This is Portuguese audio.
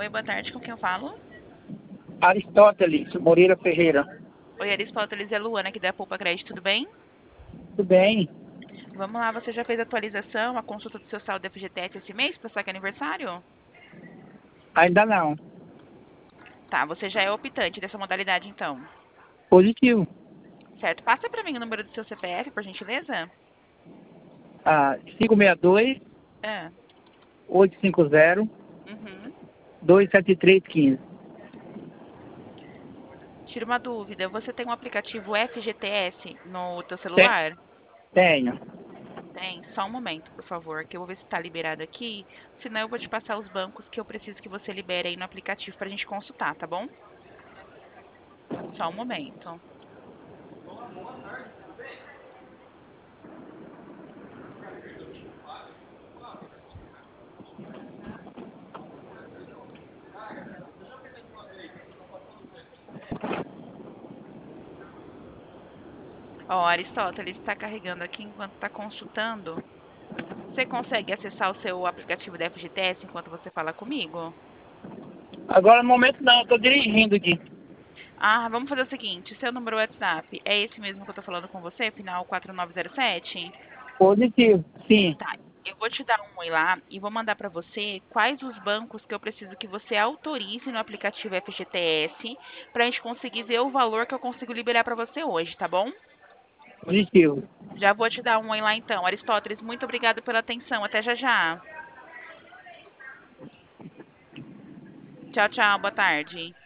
Oi, boa tarde, com quem eu falo? Aristóteles Moreira Ferreira. Oi, Aristóteles, é Luana aqui da Poupa Crédito, tudo bem? Tudo bem? Vamos lá, você já fez a atualização, a consulta do seu saldo FGTS esse mês para saque aniversário? Ainda não. Tá, você já é optante dessa modalidade então, Positivo. certo? Passa para mim o número do seu CPF, por gentileza? 562 Ah, 850 uhum. 27315. Tira uma dúvida, você tem um aplicativo FGTS no teu Te- celular? Tenho. Tem? Só um momento, por favor, que eu vou ver se está liberado aqui. Senão eu vou te passar os bancos que eu preciso que você libere aí no aplicativo para a gente consultar, tá bom? Só um momento. Ó, Aristóteles está carregando aqui enquanto está consultando. Você consegue acessar o seu aplicativo da FGTS enquanto você fala comigo? Agora no momento não, estou dirigindo aqui. Ah, vamos fazer o seguinte, seu número WhatsApp é esse mesmo que eu tô falando com você, final 4907? Positivo, sim. Tá, eu vou te dar um oi lá e vou mandar para você quais os bancos que eu preciso que você autorize no aplicativo FGTS para a gente conseguir ver o valor que eu consigo liberar para você hoje, tá bom? Positivo. Já vou te dar um oi lá então. Aristóteles, muito obrigada pela atenção. Até já já. Tchau, tchau. Boa tarde.